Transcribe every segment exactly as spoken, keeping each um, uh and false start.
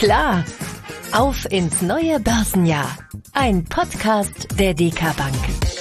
Klar, auf ins neue Börsenjahr. Ein Podcast der D K Bank.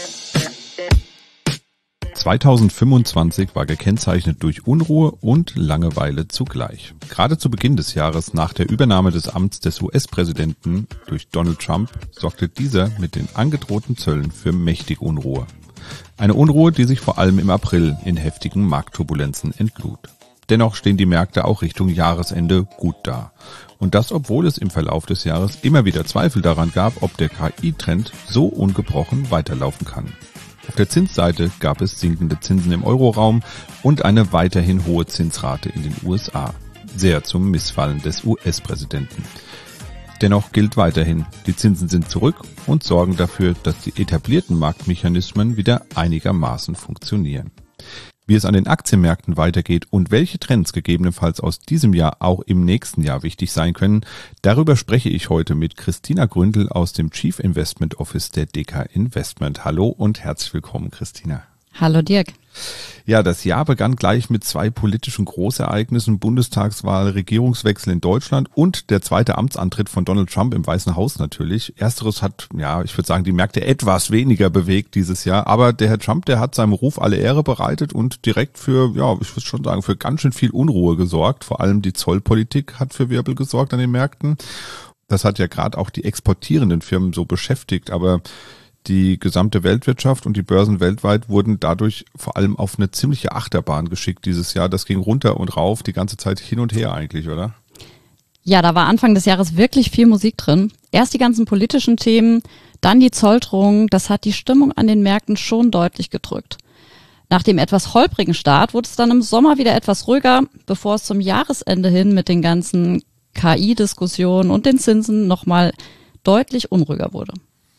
zweitausendfünfundzwanzig war gekennzeichnet durch Unruhe und Langeweile zugleich. Gerade zu Beginn des Jahres nach der Übernahme des Amts des U S-Präsidenten durch Donald Trump sorgte dieser mit den angedrohten Zöllen für mächtig Unruhe. Eine Unruhe, die sich vor allem im April in heftigen Marktturbulenzen entlud. Dennoch stehen die Märkte auch Richtung Jahresende gut da. Und das, obwohl es im Verlauf des Jahres immer wieder Zweifel daran gab, ob der K I-Trend so ungebrochen weiterlaufen kann. Auf der Zinsseite gab es sinkende Zinsen im Euroraum und eine weiterhin hohe Zinsrate in den U S A. Sehr zum Missfallen des U S-Präsidenten. Dennoch gilt weiterhin, die Zinsen sind zurück und sorgen dafür, dass die etablierten Marktmechanismen wieder einigermaßen funktionieren. Wie es an den Aktienmärkten weitergeht und welche Trends gegebenenfalls aus diesem Jahr auch im nächsten Jahr wichtig sein können, darüber spreche ich heute mit Christina Gründel aus dem Chief Investment Office der D K Investment. Hallo und herzlich willkommen, Christina. Hallo Dirk. Ja, das Jahr begann gleich mit zwei politischen Großereignissen, Bundestagswahl, Regierungswechsel in Deutschland und der zweite Amtsantritt von Donald Trump im Weißen Haus natürlich. Ersteres hat, ja, ich würde sagen, die Märkte etwas weniger bewegt dieses Jahr, aber der Herr Trump, der hat seinem Ruf alle Ehre bereitet und direkt für, ja, ich würde schon sagen, für ganz schön viel Unruhe gesorgt. Vor allem die Zollpolitik hat für Wirbel gesorgt an den Märkten. Das hat ja gerade auch die exportierenden Firmen so beschäftigt, aber die gesamte Weltwirtschaft und die Börsen weltweit wurden dadurch vor allem auf eine ziemliche Achterbahn geschickt dieses Jahr. Das ging runter und rauf, die ganze Zeit hin und her eigentlich, oder? Ja, da war Anfang des Jahres wirklich viel Musik drin. Erst die ganzen politischen Themen, dann die Zolldrohungen. Das hat die Stimmung an den Märkten schon deutlich gedrückt. Nach dem etwas holprigen Start wurde es dann im Sommer wieder etwas ruhiger, bevor es zum Jahresende hin mit den ganzen K I-Diskussionen und den Zinsen nochmal deutlich unruhiger wurde.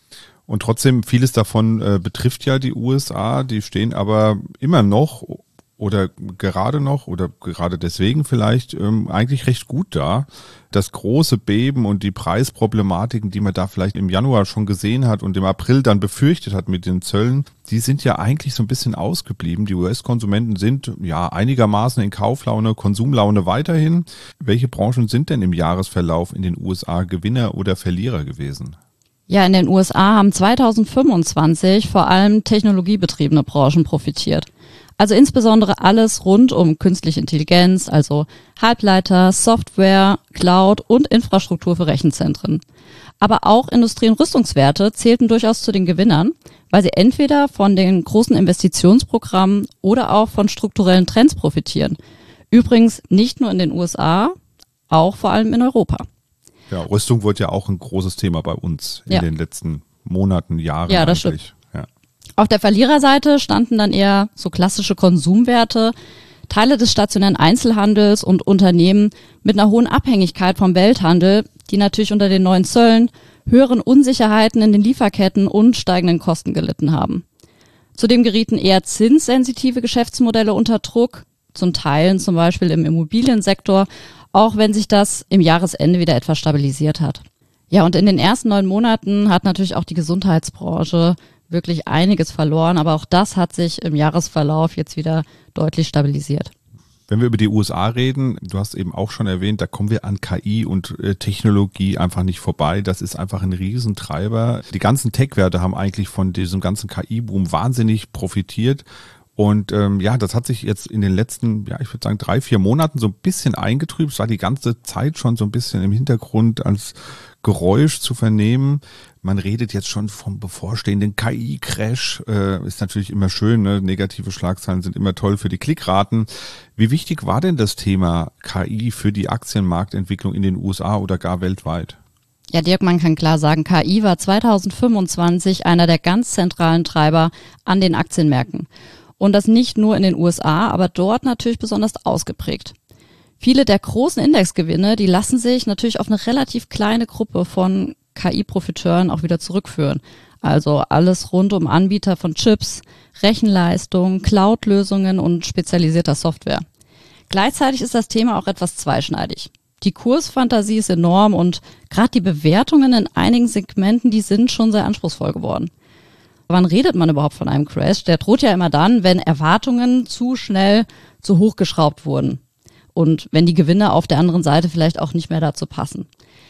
Und trotzdem, vieles davon äh, betrifft ja die U S A, die stehen aber immer noch oder gerade noch oder gerade deswegen vielleicht ähm, eigentlich recht gut da. Das große Beben und die Preisproblematiken, die man da vielleicht im Januar schon gesehen hat und im April dann befürchtet hat mit den Zöllen, die sind ja eigentlich so ein bisschen ausgeblieben. Die U S-Konsumenten sind ja einigermaßen in Kauflaune, Konsumlaune weiterhin. Welche Branchen sind denn im Jahresverlauf in den U S A Gewinner oder Verlierer gewesen? Ja, in den U S A haben zweitausendfünfundzwanzig vor allem technologiebetriebene Branchen profitiert. Also insbesondere alles rund um künstliche Intelligenz, also Halbleiter, Software, Cloud und Infrastruktur für Rechenzentren. Aber auch Industrie- und Rüstungswerte zählten durchaus zu den Gewinnern, weil sie entweder von den großen Investitionsprogrammen oder auch von strukturellen Trends profitieren. Übrigens nicht nur in den U S A, auch vor allem in Europa. Ja, Rüstung wird ja auch ein großes Thema bei uns in ja. den letzten Monaten, Jahren. Ja, das eigentlich. stimmt. Ja. Auf der Verliererseite standen dann eher so klassische Konsumwerte, Teile des stationären Einzelhandels und Unternehmen mit einer hohen Abhängigkeit vom Welthandel, die natürlich unter den neuen Zöllen, höheren Unsicherheiten in den Lieferketten und steigenden Kosten gelitten haben. Zudem gerieten eher zinssensitive Geschäftsmodelle unter Druck, zum Teil zum Beispiel im Immobiliensektor, auch wenn sich das im Jahresende wieder etwas stabilisiert hat. Ja, und in den ersten neun Monaten hat natürlich auch die Gesundheitsbranche wirklich einiges verloren, aber auch das hat sich im Jahresverlauf jetzt wieder deutlich stabilisiert. Wenn wir über die U S A reden, du hast eben auch schon erwähnt, da kommen wir an K I und äh, Technologie einfach nicht vorbei. Das ist einfach ein Riesentreiber. Die ganzen Tech-Werte haben eigentlich von diesem ganzen K I-Boom wahnsinnig profitiert. Und ähm, ja, das hat sich jetzt in den letzten, ja, ich würde sagen, drei, vier Monaten so ein bisschen eingetrübt. Es war die ganze Zeit schon so ein bisschen im Hintergrund als Geräusch zu vernehmen. Man redet jetzt schon vom bevorstehenden K I-Crash. Äh, ist natürlich immer schön, ne? Negative Schlagzeilen sind immer toll für die Klickraten. Wie wichtig war denn das Thema K I für die Aktienmarktentwicklung in den U S A oder gar weltweit? Ja, Dirk, man kann klar sagen, K I war zweitausendfünfundzwanzig einer der ganz zentralen Treiber an den Aktienmärkten. Und das nicht nur in den U S A, aber dort natürlich besonders ausgeprägt. Viele der großen Indexgewinne, die lassen sich natürlich auf eine relativ kleine Gruppe von K I-Profiteuren auch wieder zurückführen. Also alles rund um Anbieter von Chips, Rechenleistung, Cloud-Lösungen und spezialisierter Software. Gleichzeitig ist das Thema auch etwas zweischneidig. Die Kursfantasie ist enorm und gerade die Bewertungen in einigen Segmenten, die sind schon sehr anspruchsvoll geworden. Wann redet man überhaupt von einem Crash? Der droht ja immer dann, wenn Erwartungen zu schnell zu hoch geschraubt wurden und wenn die Gewinne auf der anderen Seite vielleicht auch nicht mehr dazu passen.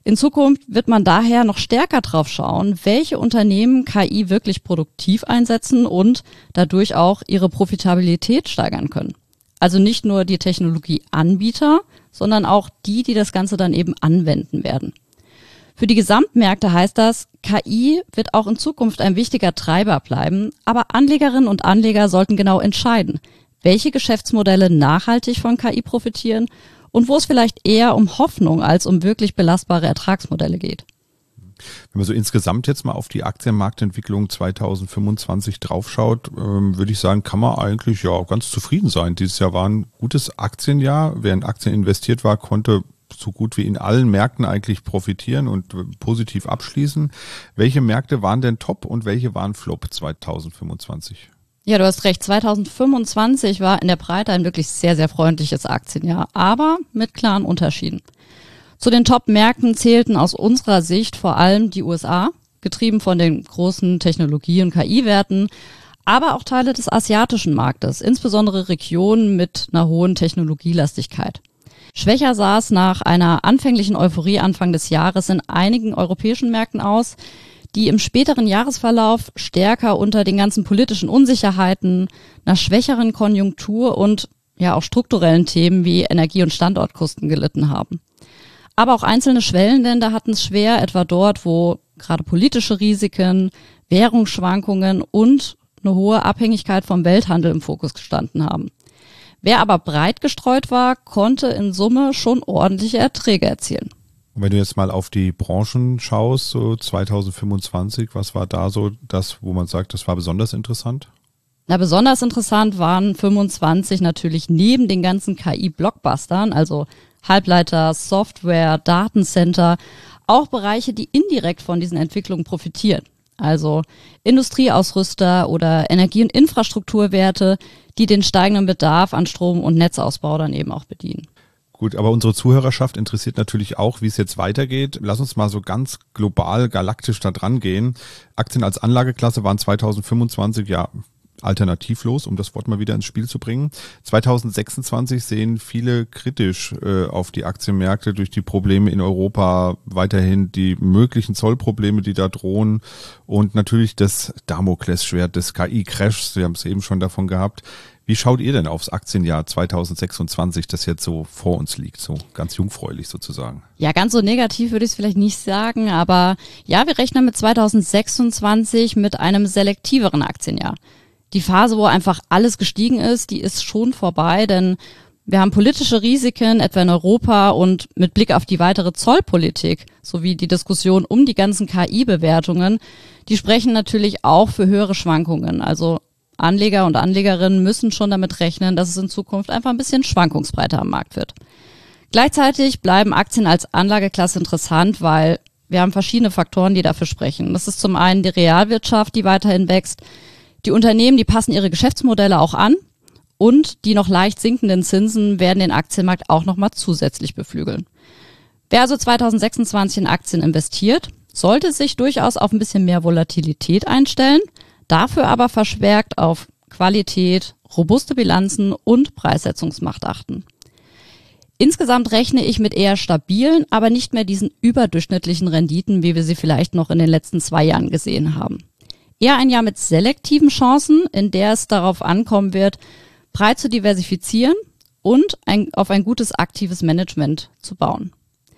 In Zukunft wird man daher noch stärker drauf schauen, welche Unternehmen K I wirklich produktiv einsetzen und dadurch auch ihre Profitabilität steigern können. Also nicht nur die Technologieanbieter, sondern auch die, die das Ganze dann eben anwenden werden. Für die Gesamtmärkte heißt das, K I wird auch in Zukunft ein wichtiger Treiber bleiben, aber Anlegerinnen und Anleger sollten genau entscheiden, welche Geschäftsmodelle nachhaltig von K I profitieren und wo es vielleicht eher um Hoffnung als um wirklich belastbare Ertragsmodelle geht. Wenn man so insgesamt jetzt mal auf die Aktienmarktentwicklung zweitausendfünfundzwanzig draufschaut, ähm, würde ich sagen, kann man eigentlich ja ganz zufrieden sein. Dieses Jahr war ein gutes Aktienjahr. Wer in Aktien investiert war, konnte so gut wie in allen Märkten eigentlich profitieren und äh, positiv abschließen. Welche Märkte waren denn top und welche waren flop zweitausendfünfundzwanzig? Ja, du hast recht. zweitausendfünfundzwanzig war in der Breite ein wirklich sehr, sehr freundliches Aktienjahr, aber mit klaren Unterschieden. Zu den Top-Märkten zählten aus unserer Sicht vor allem die U S A, getrieben von den großen Technologie- und K I-Werten, aber auch Teile des asiatischen Marktes, insbesondere Regionen mit einer hohen Technologielastigkeit. Schwächer sah es nach einer anfänglichen Euphorie Anfang des Jahres in einigen europäischen Märkten aus, die im späteren Jahresverlauf stärker unter den ganzen politischen Unsicherheiten, einer schwächeren Konjunktur und ja auch strukturellen Themen wie Energie- und Standortkosten gelitten haben. Aber auch einzelne Schwellenländer hatten es schwer, etwa dort, wo gerade politische Risiken, Währungsschwankungen und eine hohe Abhängigkeit vom Welthandel im Fokus gestanden haben. Wer aber breit gestreut war, konnte in Summe schon ordentliche Erträge erzielen. Und wenn du jetzt mal auf die Branchen schaust, so zweitausendfünfundzwanzig, was war da so das, wo man sagt, das war besonders interessant? Na, besonders interessant waren fünfundzwanzig natürlich neben den ganzen K I-Blockbustern, also Halbleiter, Software, Datencenter, auch Bereiche, die indirekt von diesen Entwicklungen profitieren. Also Industrieausrüster oder Energie- und Infrastrukturwerte, die den steigenden Bedarf an Strom- und Netzausbau dann eben auch bedienen. Gut, aber unsere Zuhörerschaft interessiert natürlich auch, wie es jetzt weitergeht. Lass uns mal so ganz global, galaktisch da dran gehen. Aktien als Anlageklasse waren zweitausendfünfundzwanzig ja alternativlos, um das Wort mal wieder ins Spiel zu bringen. zweitausendsechsundzwanzig sehen viele kritisch äh, auf die Aktienmärkte durch die Probleme in Europa, weiterhin die möglichen Zollprobleme, die da drohen und natürlich das Damoklesschwert des K I-Crashs. Sie haben es eben schon davon gehabt. Wie schaut ihr denn aufs Aktienjahr zweitausendsechsundzwanzig, das jetzt so vor uns liegt, so ganz jungfräulich sozusagen? Ja, ganz so negativ würde ich es vielleicht nicht sagen, aber ja, wir rechnen mit zweitausendsechsundzwanzig mit einem selektiveren Aktienjahr. Die Phase, wo einfach alles gestiegen ist, die ist schon vorbei, denn wir haben politische Risiken, etwa in Europa, und mit Blick auf die weitere Zollpolitik sowie die Diskussion um die ganzen K I-Bewertungen, die sprechen natürlich auch für höhere Schwankungen. Also Anleger und Anlegerinnen müssen schon damit rechnen, dass es in Zukunft einfach ein bisschen schwankungsbreiter am Markt wird. Gleichzeitig bleiben Aktien als Anlageklasse interessant, weil wir haben verschiedene Faktoren, die dafür sprechen. Das ist zum einen die Realwirtschaft, die weiterhin wächst. Die Unternehmen, die passen ihre Geschäftsmodelle auch an und die noch leicht sinkenden Zinsen werden den Aktienmarkt auch nochmal zusätzlich beflügeln. Wer also zweitausendsechsundzwanzig in Aktien investiert, sollte sich durchaus auf ein bisschen mehr Volatilität einstellen, dafür aber verstärkt auf Qualität, robuste Bilanzen und Preissetzungsmacht achten. Insgesamt rechne ich mit eher stabilen, aber nicht mehr diesen überdurchschnittlichen Renditen, wie wir sie vielleicht noch in den letzten zwei Jahren gesehen haben. Eher ein Jahr mit selektiven Chancen, in der es darauf ankommen wird, breit zu diversifizieren und ein, auf ein gutes aktives Management zu bauen.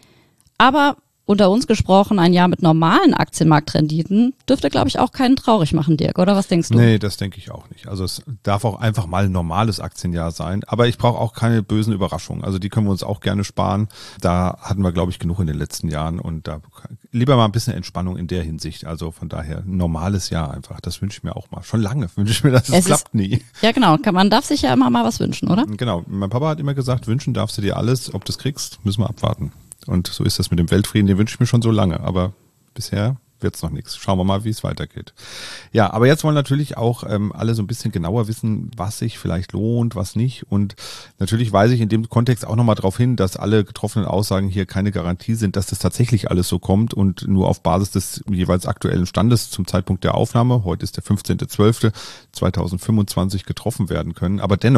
Aber unter uns gesprochen, ein Jahr mit normalen Aktienmarktrenditen dürfte, glaube ich, auch keinen traurig machen, Dirk, oder was denkst du? Nee, das denke ich auch nicht. Also es darf auch einfach mal ein normales Aktienjahr sein. Aber ich brauche auch keine bösen Überraschungen. Also die können wir uns auch gerne sparen. Da hatten wir, glaube ich, genug in den letzten Jahren. Und da lieber mal ein bisschen Entspannung in der Hinsicht. Also von daher ein normales Jahr einfach. Das wünsche ich mir auch mal. Schon lange wünsche ich mir das. Es klappt ist, nie. Ja, genau. Man darf sich ja immer mal was wünschen, oder? Genau. Mein Papa hat immer gesagt, wünschen darfst du dir alles. Ob du es kriegst, müssen wir abwarten. Und so ist das mit dem Weltfrieden, den wünsche ich mir schon so lange, aber bisher wird's noch nichts. Schauen wir mal, wie es weitergeht. Ja, aber jetzt wollen natürlich auch ähm, alle so ein bisschen genauer wissen, was sich vielleicht lohnt, was nicht. Und natürlich weise ich in dem Kontext auch nochmal darauf hin, dass alle getroffenen Aussagen hier keine Garantie sind, dass das tatsächlich alles so kommt und nur auf Basis des jeweils aktuellen Standes zum Zeitpunkt der Aufnahme, heute ist der fünfzehnter zwölfter zweitausendfünfundzwanzig, getroffen werden können. Aber dennoch,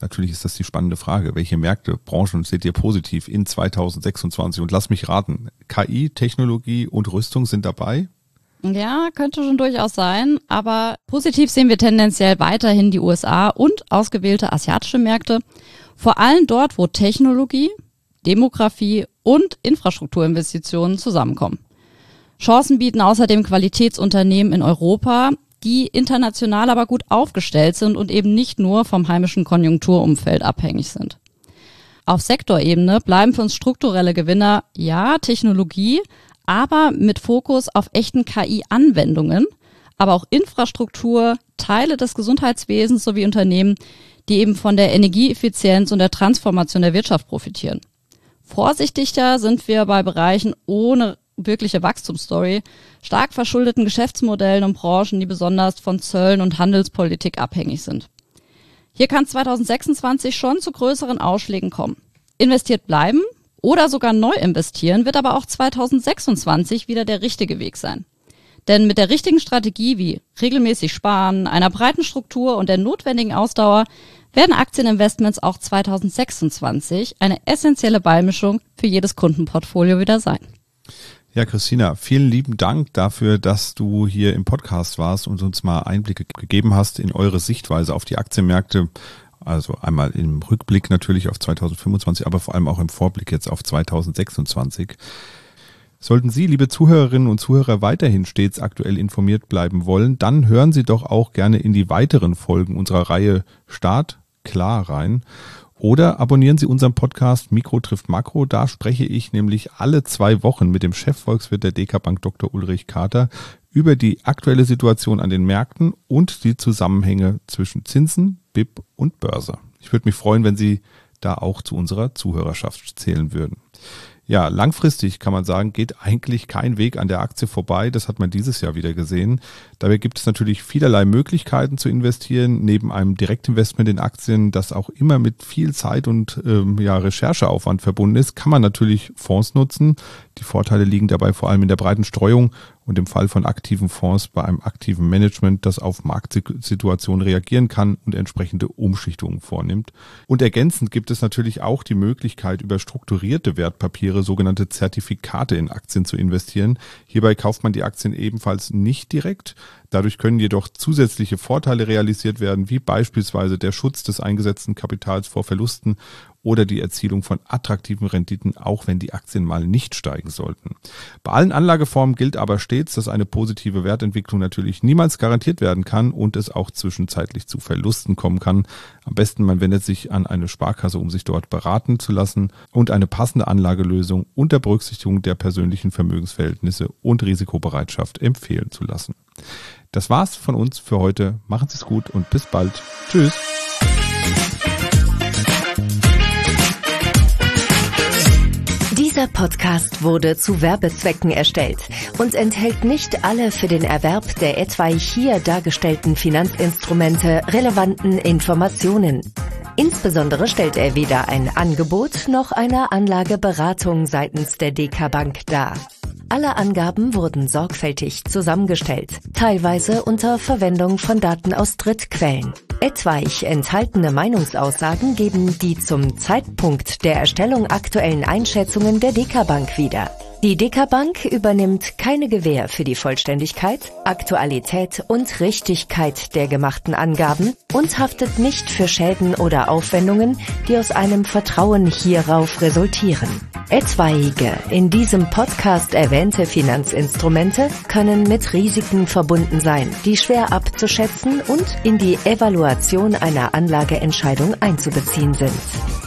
natürlich ist das die spannende Frage. Welche Märkte, Branchen seht ihr positiv in zweitausendsechsundzwanzig? Und lass mich raten, K I, Technologie und Rüstung sind dabei? Ja, könnte schon durchaus sein, aber positiv sehen wir tendenziell weiterhin die U S A und ausgewählte asiatische Märkte, vor allem dort, wo Technologie, Demografie und Infrastrukturinvestitionen zusammenkommen. Chancen bieten außerdem Qualitätsunternehmen in Europa, die international aber gut aufgestellt sind und eben nicht nur vom heimischen Konjunkturumfeld abhängig sind. Auf Sektorebene bleiben für uns strukturelle Gewinner, ja, Technologie, aber mit Fokus auf echten K I-Anwendungen, aber auch Infrastruktur, Teile des Gesundheitswesens sowie Unternehmen, die eben von der Energieeffizienz und der Transformation der Wirtschaft profitieren. Vorsichtiger sind wir bei Bereichen ohne wirkliche Wachstumsstory, stark verschuldeten Geschäftsmodellen und Branchen, die besonders von Zöllen und Handelspolitik abhängig sind. Hier kann zweitausendsechsundzwanzig schon zu größeren Ausschlägen kommen. Investiert bleiben oder sogar neu investieren wird aber auch zweitausendsechsundzwanzig wieder der richtige Weg sein. Denn mit der richtigen Strategie wie regelmäßig sparen, einer breiten Struktur und der notwendigen Ausdauer werden Aktieninvestments auch zweitausendsechsundzwanzig eine essentielle Beimischung für jedes Kundenportfolio wieder sein. Ja, Christina, vielen lieben Dank dafür, dass du hier im Podcast warst und uns mal Einblicke gegeben hast in eure Sichtweise auf die Aktienmärkte. Also einmal im Rückblick natürlich auf zweitausendfünfundzwanzig, aber vor allem auch im Vorblick jetzt auf zweitausendsechsundzwanzig. Sollten Sie, liebe Zuhörerinnen und Zuhörer, weiterhin stets aktuell informiert bleiben wollen, dann hören Sie doch auch gerne in die weiteren Folgen unserer Reihe Start klar rein. Oder abonnieren Sie unseren Podcast Mikro trifft Makro. Da spreche ich nämlich alle zwei Wochen mit dem Chefvolkswirt der DekaBank Doktor Ulrich Kater über die aktuelle Situation an den Märkten und die Zusammenhänge zwischen Zinsen, B I P und Börse. Ich würde mich freuen, wenn Sie da auch zu unserer Zuhörerschaft zählen würden. Ja, langfristig kann man sagen, geht eigentlich kein Weg an der Aktie vorbei. Das hat man dieses Jahr wieder gesehen. Dabei gibt es natürlich vielerlei Möglichkeiten zu investieren. Neben einem Direktinvestment in Aktien, das auch immer mit viel Zeit und ähm, ja, Rechercheaufwand verbunden ist, kann man natürlich Fonds nutzen. Die Vorteile liegen dabei vor allem in der breiten Streuung und im Fall von aktiven Fonds bei einem aktiven Management, das auf Marktsituationen reagieren kann und entsprechende Umschichtungen vornimmt. Und ergänzend gibt es natürlich auch die Möglichkeit, über strukturierte Wertpapiere, sogenannte Zertifikate in Aktien zu investieren. Hierbei kauft man die Aktien ebenfalls nicht direkt. Dadurch können jedoch zusätzliche Vorteile realisiert werden, wie beispielsweise der Schutz des eingesetzten Kapitals vor Verlusten oder die Erzielung von attraktiven Renditen, auch wenn die Aktien mal nicht steigen sollten. Bei allen Anlageformen gilt aber stets, dass eine positive Wertentwicklung natürlich niemals garantiert werden kann und es auch zwischenzeitlich zu Verlusten kommen kann. Am besten, man wendet sich an eine Sparkasse, um sich dort beraten zu lassen und eine passende Anlagelösung unter Berücksichtigung der persönlichen Vermögensverhältnisse und Risikobereitschaft empfehlen zu lassen. Das war's von uns für heute. Machen Sie es gut und bis bald. Tschüss. Dieser Podcast wurde zu Werbezwecken erstellt und enthält nicht alle für den Erwerb der etwaig hier dargestellten Finanzinstrumente relevanten Informationen. Insbesondere stellt er weder ein Angebot noch eine Anlageberatung seitens der DekaBank dar. Alle Angaben wurden sorgfältig zusammengestellt, teilweise unter Verwendung von Daten aus Drittquellen. Etwaig enthaltene Meinungsaussagen geben die zum Zeitpunkt der Erstellung aktuellen Einschätzungen der DekaBank wieder. Die DekaBank übernimmt keine Gewähr für die Vollständigkeit, Aktualität und Richtigkeit der gemachten Angaben und haftet nicht für Schäden oder Aufwendungen, die aus einem Vertrauen hierauf resultieren. Etwaige in diesem Podcast erwähnte Finanzinstrumente können mit Risiken verbunden sein, die schwer abzuschätzen und in die Evaluation einer Anlageentscheidung einzubeziehen sind.